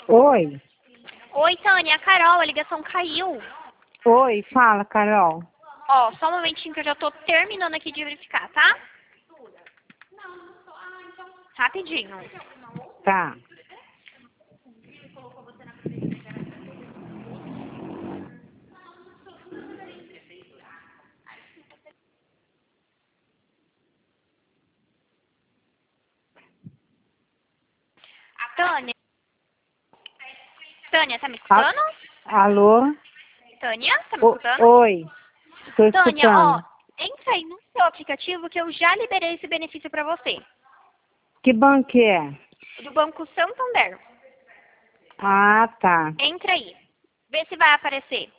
Oi. Oi, Tânia, a Carol, a ligação caiu. Oi, fala, Carol. Ó, só um momentinho que eu já tô terminando aqui de verificar, tá? Rapidinho. Tá. Tânia? Tânia, tá me escutando? Alô? Tânia, tá me escutando? Oi. Tô Tânia, ó, escutando. entra aí no seu aplicativo que eu já liberei esse benefício pra você. Que banco que é? Do Banco Santander. Ah, tá. Entra aí. Vê se vai aparecer.